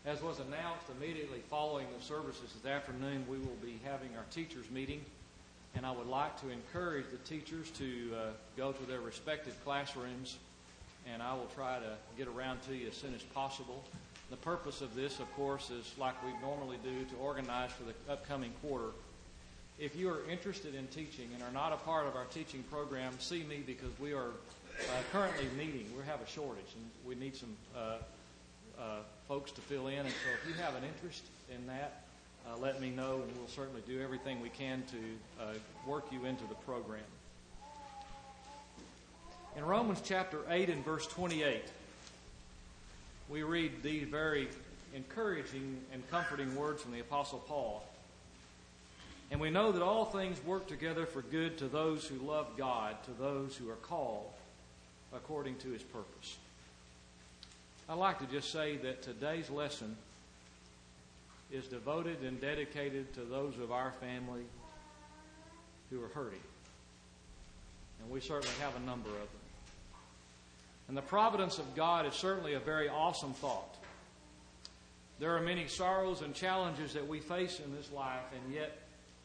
As was announced immediately following the services this afternoon, we will be having our teachers' meeting, and I would like to encourage the teachers to go to their respective classrooms, and I will try to get around to you as soon as possible. The purpose of this, of course, is like we normally do, to organize for the upcoming quarter. If you are interested in teaching and are not a part of our teaching program, see me, because we are currently needing. We have a shortage, and we need some folks to fill in. And so if you have an interest in that, let me know, and we'll certainly do everything we can to work you into the program. In Romans chapter 8 and verse 28, we read these very encouraging and comforting words from the Apostle Paul. And we know that all things work together for good to those who love God, to those who are called according to His purpose. I'd like to just say that today's lesson is devoted and dedicated to those of our family who are hurting. And we certainly have a number of them. And the providence of God is certainly a very awesome thought. There are many sorrows and challenges that we face in this life, and yet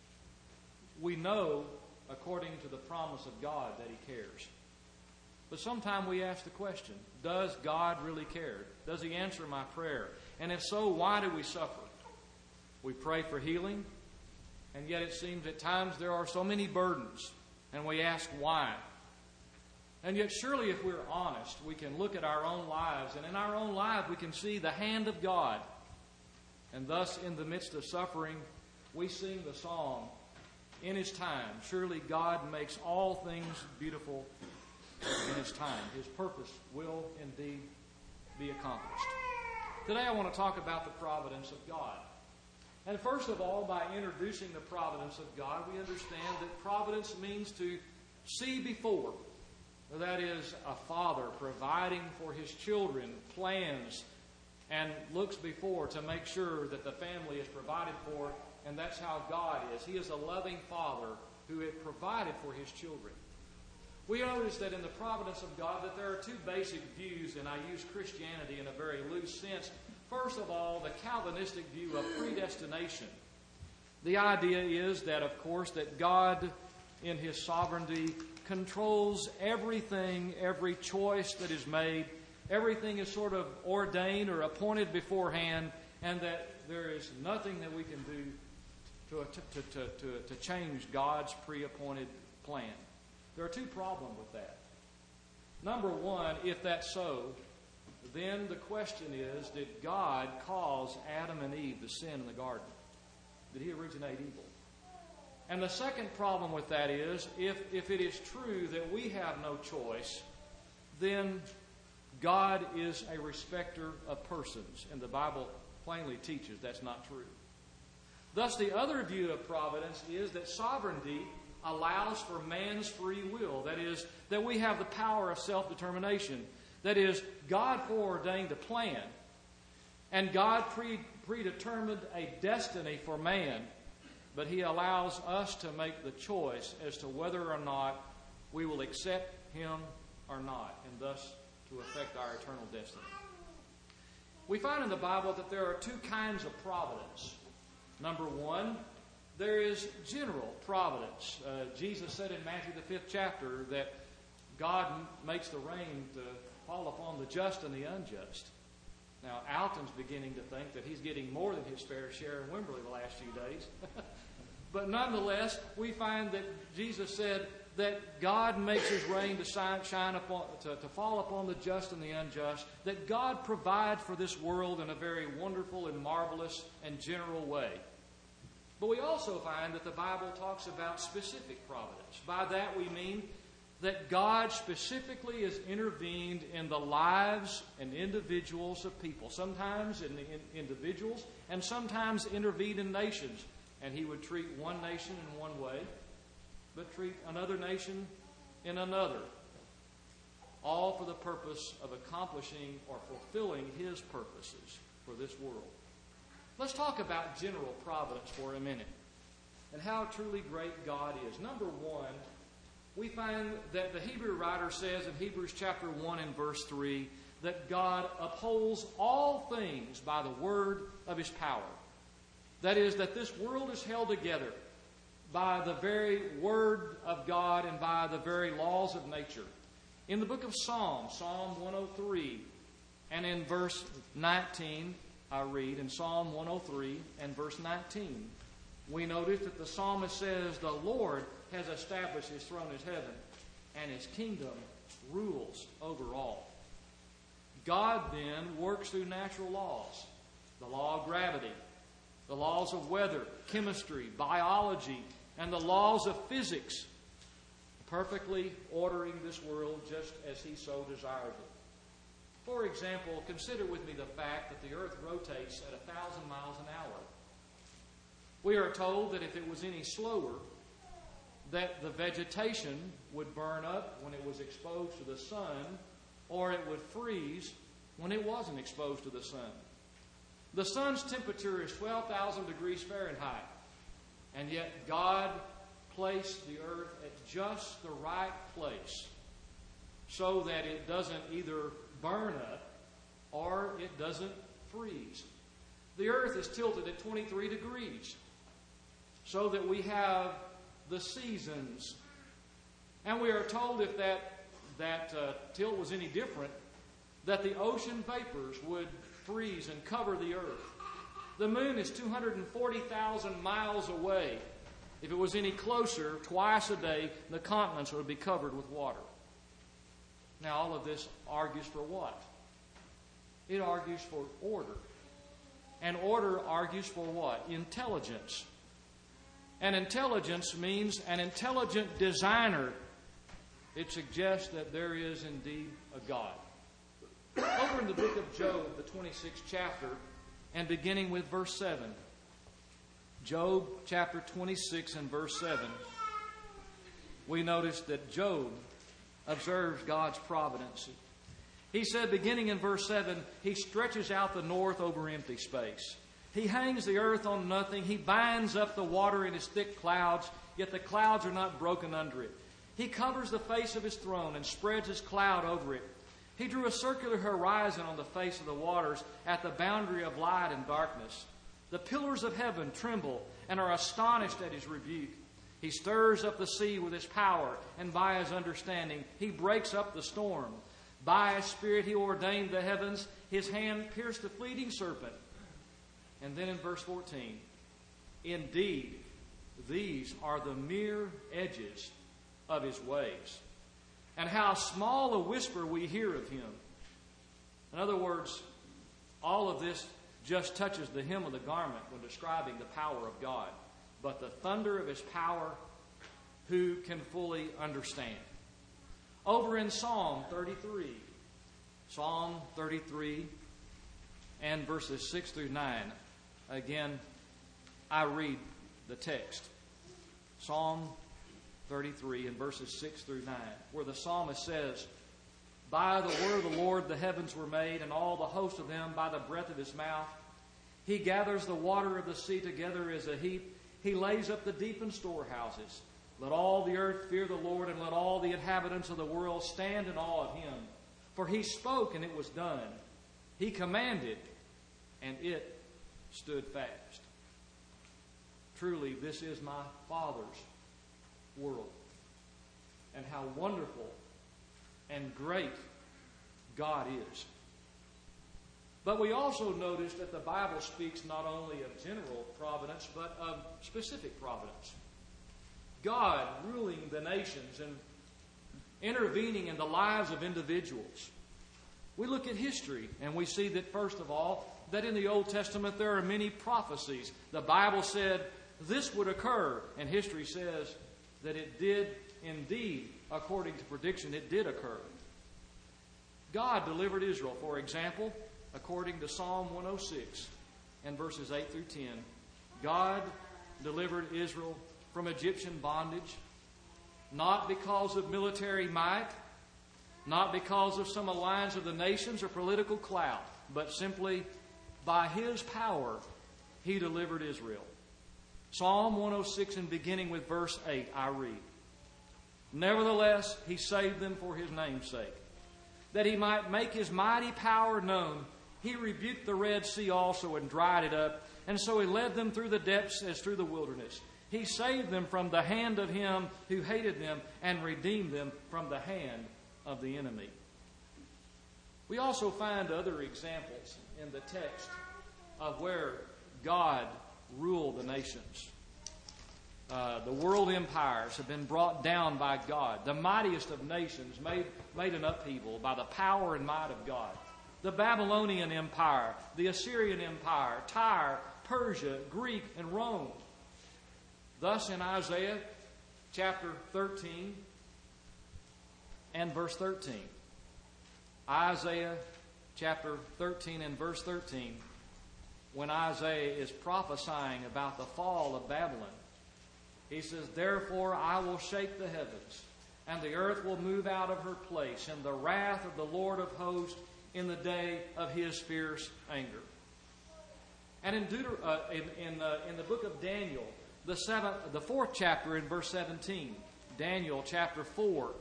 we know, according to the promise of God, that He cares. But sometimes we ask the question, does God really care? Does He answer my prayer? And if so, why do we suffer? We pray for healing, and yet it seems at times there are so many burdens, and we ask why. And yet surely if we're honest, we can look at our own lives, and in our own life we can see the hand of God. And thus, in the midst of suffering, we sing the song, in His time. Surely God makes all things beautiful in His time. His purpose will indeed be accomplished. Today I want to talk about the providence of God. And first of all, by introducing the providence of God, we understand that providence means to see before. That is, a father providing for his children plans and looks before to make sure that the family is provided for. And that's how God is. He is a loving Father who had provided for His children. We notice that in the providence of God that there are two basic views, and I use Christianity in a very loose sense. First of all, the Calvinistic view of predestination. The idea is that, of course, that God, in His sovereignty, controls everything, every choice that is made. Everything is sort of ordained or appointed beforehand, and that there is nothing that we can do to change God's pre-appointed plan. There are two problems with that. Number one, if that's so, then the question is, did God cause Adam and Eve to sin in the garden? Did He originate evil? And the second problem with that is, if it is true that we have no choice, then God is a respecter of persons. And the Bible plainly teaches that's not true. Thus, the other view of providence is that sovereignty allows for man's free will. That is, that we have the power of self-determination. That is, God foreordained a plan, and God predetermined a destiny for man, but He allows us to make the choice as to whether or not we will accept Him or not, and thus to affect our eternal destiny. We find in the Bible that there are two kinds of providence. Number one, there is general providence. Jesus said in Matthew the 5th chapter that God makes the rain to fall upon the just and the unjust. Now, Alton's beginning to think that he's getting more than his fair share in Wimberley the last few days. But nonetheless, we find that Jesus said that God makes His rain to shine upon, to fall upon the just and the unjust, that God provides for this world in a very wonderful and marvelous and general way. But we also find that the Bible talks about specific providence. By that we mean that God specifically has intervened in the lives and individuals of people. Sometimes in individuals, and sometimes intervened in nations. And He would treat one nation in one way, but treat another nation in another. All for the purpose of accomplishing or fulfilling His purposes for this world. Let's talk about general providence for a minute and how truly great God is. Number one, we find that the Hebrew writer says in Hebrews chapter 1 and verse 3 that God upholds all things by the word of His power. That is, that this world is held together by the very word of God and by the very laws of nature. In the book of Psalms, Psalm 103, and in verse 19, I read in Psalm 103 and verse 19, we notice that the psalmist says, "The Lord has established His throne in heaven, and His kingdom rules over all." God then works through natural laws, the law of gravity, the laws of weather, chemistry, biology, and the laws of physics, perfectly ordering this world just as He so desires it. For example, consider with me the fact that the earth rotates at 1,000 miles an hour. We are told that if it was any slower, that the vegetation would burn up when it was exposed to the sun, or it would freeze when it wasn't exposed to the sun. The sun's temperature is 12,000 degrees Fahrenheit, and yet God placed the earth at just the right place so that it doesn't either burn up or it doesn't freeze. The earth is tilted at 23 degrees so that we have the seasons. And we are told if that tilt was any different, that the ocean vapors would freeze and cover the earth. The moon is 240,000 miles away. If it was any closer, twice a day, the continents would be covered with water. Now, all of this argues for what? It argues for order. And order argues for what? Intelligence. And intelligence means an intelligent designer. It suggests that there is indeed a God. Over in the book of Job, the 26th chapter, and beginning with verse 7. Job chapter 26 and verse 7. We notice that Job observes God's providence. He said, beginning in verse 7, He stretches out the north over empty space. He hangs the earth on nothing. He binds up the water in His thick clouds, yet the clouds are not broken under it. He covers the face of His throne and spreads His cloud over it. He drew a circular horizon on the face of the waters at the boundary of light and darkness. The pillars of heaven tremble and are astonished at His rebuke. He stirs up the sea with His power, and by His understanding He breaks up the storm. By His Spirit He ordained the heavens. His hand pierced the fleeting serpent. And then in verse 14, indeed, these are the mere edges of His ways, and how small a whisper we hear of Him. In other words, all of this just touches the hem of the garment when describing the power of God. But the thunder of His power, who can fully understand? Over in Psalm 33, Psalm 33 and verses 6 through 9. Again, I read the text. Psalm 33 and verses 6 through 9, where the psalmist says, "By the word of the Lord the heavens were made, and all the host of them by the breath of His mouth. He gathers the water of the sea together as a heap. He lays up the deep in storehouses. Let all the earth fear the Lord, and let all the inhabitants of the world stand in awe of Him. For He spoke, and it was done. He commanded, and it stood fast." Truly, this is my Father's world. And how wonderful and great God is. But we also notice that the Bible speaks not only of general providence, but of specific providence. God ruling the nations and intervening in the lives of individuals. We look at history and we see that, first of all, that in the Old Testament there are many prophecies. The Bible said this would occur, and history says that it did indeed, according to prediction, it did occur. God delivered Israel, for example, according to Psalm 106 and verses 8 through 10. God delivered Israel from Egyptian bondage, not because of military might, not because of some alliance of the nations or political clout, but simply by His power He delivered Israel. Psalm 106 and beginning with verse 8, I read, "Nevertheless, He saved them for His name's sake. that he might make his mighty power known, he rebuked the Red Sea also and dried it up. And so he led them through the depths as through the wilderness. He saved them from the hand of him who hated them and redeemed them from the hand of the enemy. We also find other examples in the text of where God ruled the nations. The world empires have been brought down by God. The mightiest of nations made an upheaval by the power and might of God. The Babylonian Empire, the Assyrian Empire, Tyre, Persia, Greek, and Rome. Thus in Isaiah chapter 13 and verse 13. Isaiah chapter 13 and verse 13, when Isaiah is prophesying about the fall of Babylon, he says, "Therefore I will shake the heavens, and the earth will move out of her place, in the wrath of the Lord of hosts, in the day of his fierce anger." And in the book of Daniel, the 4th chapter in verse 17, Daniel chapter 4,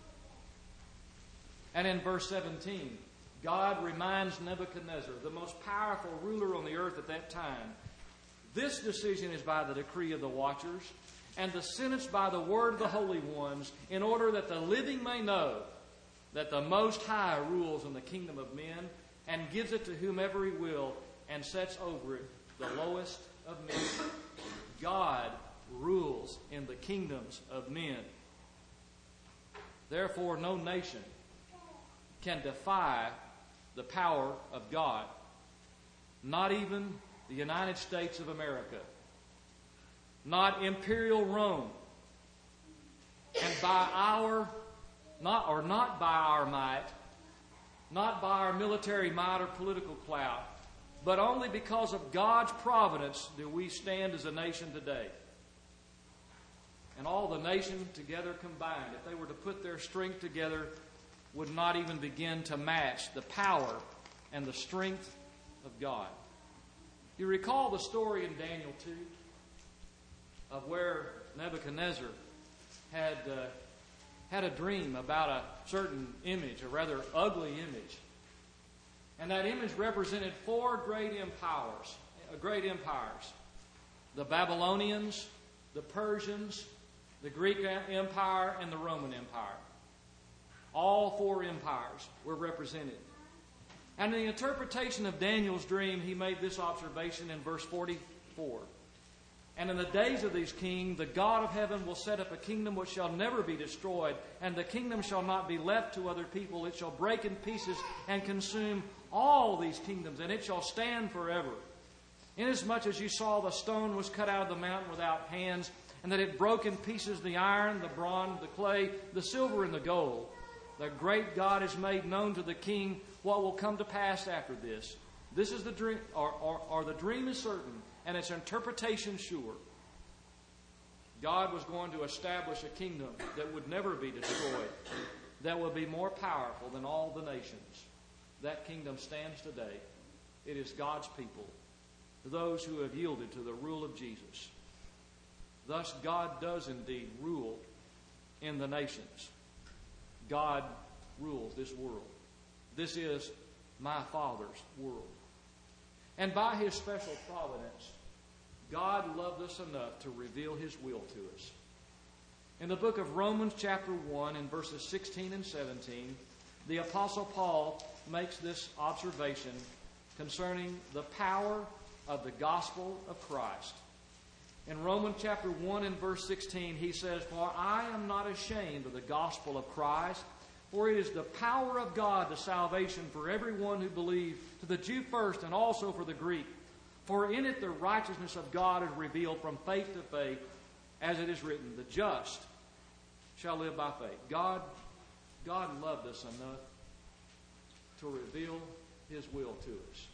and in verse 17, God reminds Nebuchadnezzar, the most powerful ruler on the earth at that time, "This decision is by the decree of the watchers, and the sentence by the word of the holy ones, in order that the living may know that the Most High rules in the kingdom of men, and gives it to whomever he will, and sets over it the lowest of men." God rules in the kingdoms of men. Therefore, no nation can defy the power of God. Not even the United States of America. Not Imperial Rome. And not by our might, not by our military might or political clout, but only because of God's providence do we stand as a nation today. And all the nations together combined, if they were to put their strength together, would not even begin to match the power and the strength of God. You recall the story in Daniel 2 of where Nebuchadnezzar had a dream about a certain image, a rather ugly image. And that image represented 4 great empires. The Babylonians, the Persians, the Greek Empire, and the Roman Empire. All 4 empires were represented. And in the interpretation of Daniel's dream, he made this observation in verse 44. "And in the days of these kings, the God of heaven will set up a kingdom which shall never be destroyed, and the kingdom shall not be left to other people. It shall break in pieces and consume all these kingdoms, and it shall stand forever. Inasmuch as you saw the stone was cut out of the mountain without hands, and that it broke in pieces the iron, the bronze, the clay, the silver, and the gold. The great God has made known to the king what will come to pass after this. This is the dream, or the dream is certain, and its interpretation sure. God was going to establish a kingdom that would never be destroyed, that would be more powerful than all the nations. That kingdom stands today. It is God's people, those who have yielded to the rule of Jesus. Thus, God does indeed rule in the nations. God rules this world. This is my Father's world. And by His special providence, God loved us enough to reveal His will to us. In the book of Romans chapter 1 in verses 16 and 17, the Apostle Paul makes this observation concerning the power of the gospel of Christ. In Romans chapter 1 and verse 16, he says, "For I am not ashamed of the gospel of Christ, for it is the power of God to salvation for everyone who believes, to the Jew first and also for the Greek. For in it the righteousness of God is revealed from faith to faith, as it is written, the just shall live by faith." God loved us enough to reveal His will to us.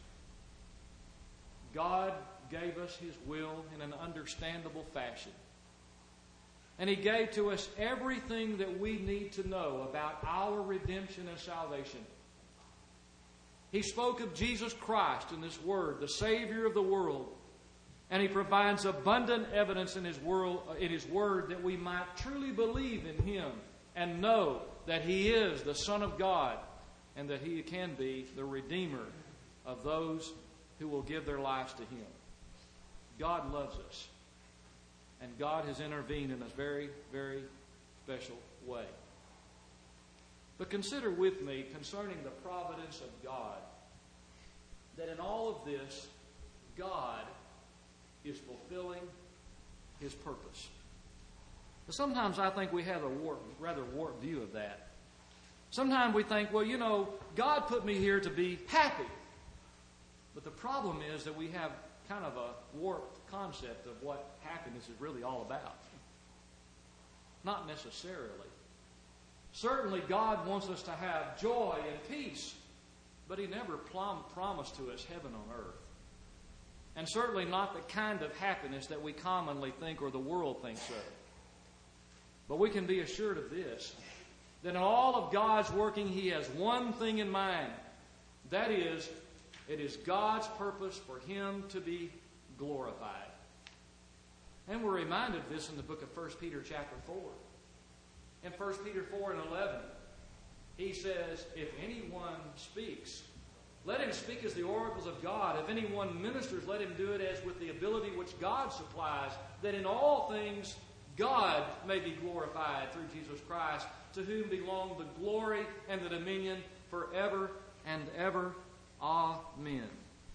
God gave us His will in an understandable fashion. And He gave to us everything that we need to know about our redemption and salvation. He spoke of Jesus Christ in this Word, the Savior of the world. And He provides abundant evidence in His Word that we might truly believe in Him and know that He is the Son of God, and that He can be the Redeemer of those who will give their lives to Him. God loves us, and God has intervened in a very, very special way. But consider with me concerning the providence of God, that in all of this, God is fulfilling His purpose. But sometimes I think we have a rather warped view of that. Sometimes we think, well, God put me here to be happy. But the problem is that we have kind of a warped concept of what happiness is really all about. Not necessarily. Certainly God wants us to have joy and peace, but He never promised to us heaven on earth. And certainly not the kind of happiness that we commonly think or the world thinks of. But we can be assured of this, that in all of God's working, He has one thing in mind. That is, it is God's purpose for Him to be glorified. And we're reminded of this in the book of 1 Peter chapter 4. In 1 Peter 4 and 11, he says, if anyone speaks, let him speak as the oracles of God. If anyone ministers, let him do it as with the ability which God supplies, that in all things God may be glorified through Jesus Christ, to whom belong the glory and the dominion forever and ever. Amen.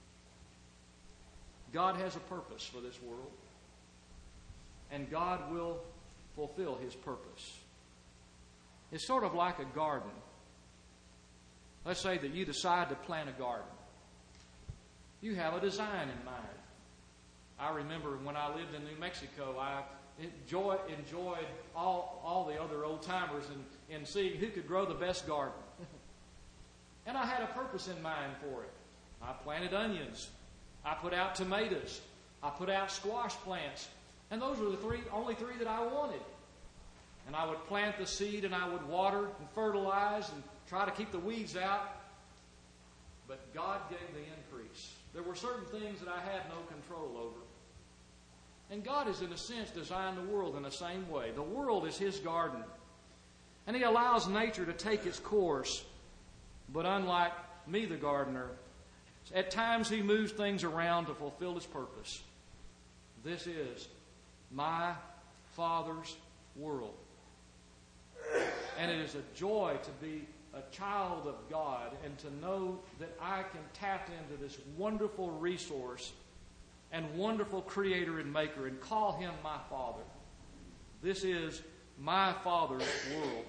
God has a purpose for this world, and God will fulfill His purpose. It's sort of like a garden. Let's say that you decide to plant a garden. You have a design in mind. I remember when I lived in New Mexico, I enjoyed all the other old-timers in seeing who could grow the best garden. And I had a purpose in mind for it. I planted onions. I put out tomatoes. I put out squash plants. And those were the only three that I wanted. And I would plant the seed and I would water and fertilize and try to keep the weeds out. But God gave the increase. There were certain things that I had no control over. And God has, in a sense, designed the world in the same way. The world is His garden. And He allows nature to take its course. But unlike me, the gardener, at times He moves things around to fulfill His purpose. This is my Father's world. And it is a joy to be a child of God and to know that I can tap into this wonderful resource and wonderful Creator and Maker and call Him my Father. This is my Father's world.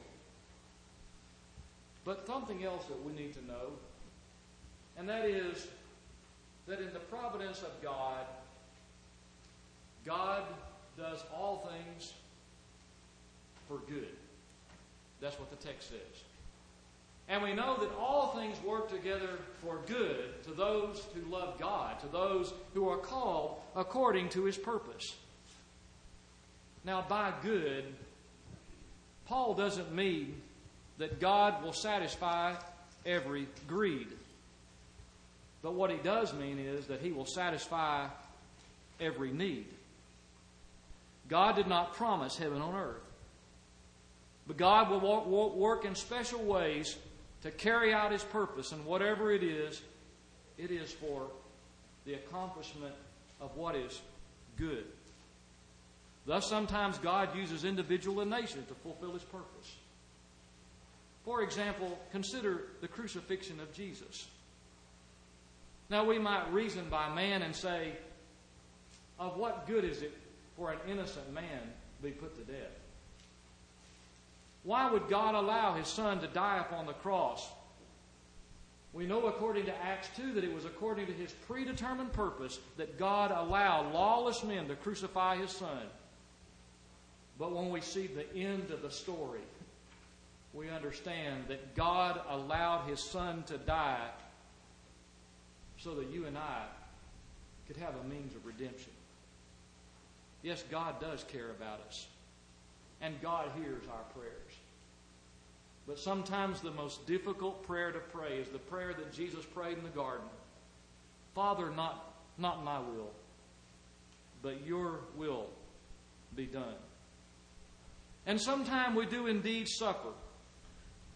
But something else that we need to know, and that is that in the providence of God, God does all things for good. That's what the text says. And we know that all things work together for good to those who love God, to those who are called according to His purpose. Now, by good, Paul doesn't mean that God will satisfy every greed. But what he does mean is that He will satisfy every need. God did not promise heaven on earth. But God will work in special ways to carry out His purpose. And whatever it is for the accomplishment of what is good. Thus, sometimes God uses individual and nations to fulfill His purpose. For example, consider the crucifixion of Jesus. Now, we might reason by man and say, of what good is it for an innocent man to be put to death? Why would God allow His Son to die upon the cross? We know according to Acts 2 that it was according to His predetermined purpose that God allowed lawless men to crucify His Son. But when we see the end of the story, we understand that God allowed His Son to die so that you and I could have a means of redemption. Yes, God does care about us. And God hears our prayers. But sometimes the most difficult prayer to pray is the prayer that Jesus prayed in the garden. Father, not my will, but Your will be done. And sometimes we do indeed suffer.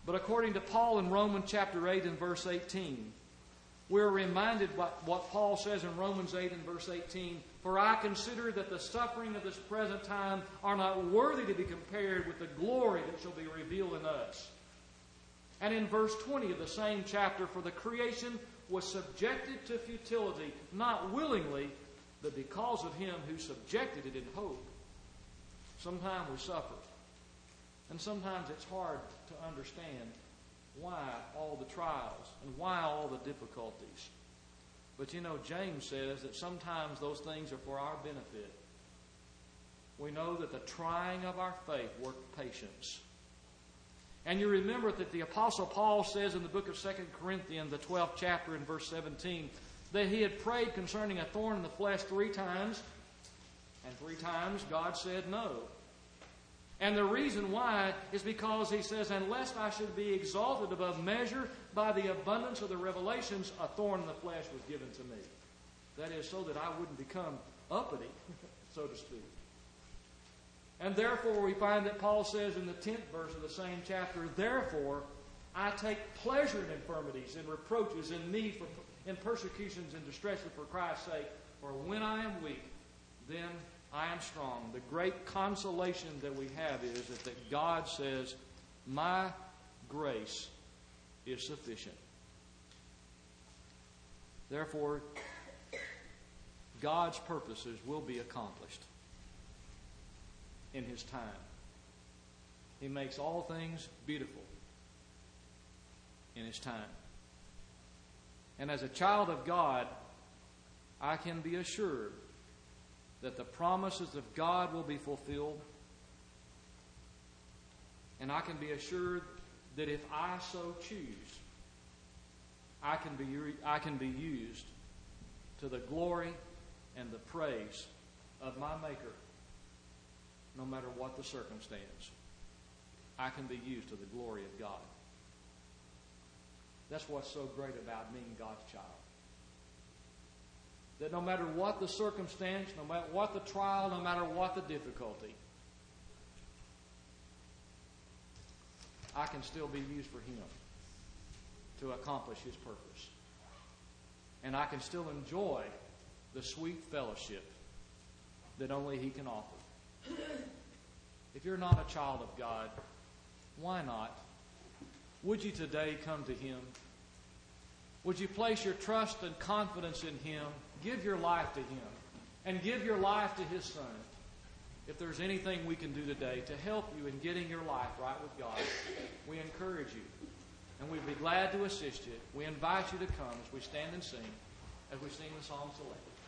But according to Paul in Romans chapter 8 and verse 18, we're reminded by what Paul says in Romans 8 and verse 18, "For I consider that the suffering of this present time are not worthy to be compared with the glory that shall be revealed in us." And in verse 20 of the same chapter, "For the creation was subjected to futility, not willingly, but because of Him who subjected it in hope." Sometimes we suffer. And sometimes it's hard to understand why all the trials and why all the difficulties. But you know, James says that sometimes those things are for our benefit. We know that the trying of our faith works patience. And you remember that the Apostle Paul says in the book of 2 Corinthians, the 12th chapter in verse 17, that he had prayed concerning a thorn in the flesh 3 times, and 3 times God said no. And the reason why is because he says, "Unless I should be exalted above measure by the abundance of the revelations, a thorn in the flesh was given to me." That is, so that I wouldn't become uppity, so to speak. And therefore we find that Paul says in the 10th verse of the same chapter, "Therefore I take pleasure in infirmities, in reproaches, in need, in persecutions, and distresses for Christ's sake. For when I am weak, then I am strong." The great consolation that we have is that God says, "My grace is sufficient." Therefore, God's purposes will be accomplished in His time. He makes all things beautiful in His time. And as a child of God, I can be assured that the promises of God will be fulfilled. And I can be assured that if I so choose, I can be used to the glory and the praise of my Maker, no matter what the circumstance. I can be used to the glory of God. That's what's so great about being God's child. That no matter what the circumstance, no matter what the trial, no matter what the difficulty, I can still be used for Him to accomplish His purpose. And I can still enjoy the sweet fellowship that only He can offer. If you're not a child of God, why not? Would you today come to Him? Would you place your trust and confidence in Him? Give your life to Him. And give your life to His Son. If there's anything we can do today to help you in getting your life right with God, we encourage you. And we'd be glad to assist you. We invite you to come as we stand and sing, as we sing the Psalm Select.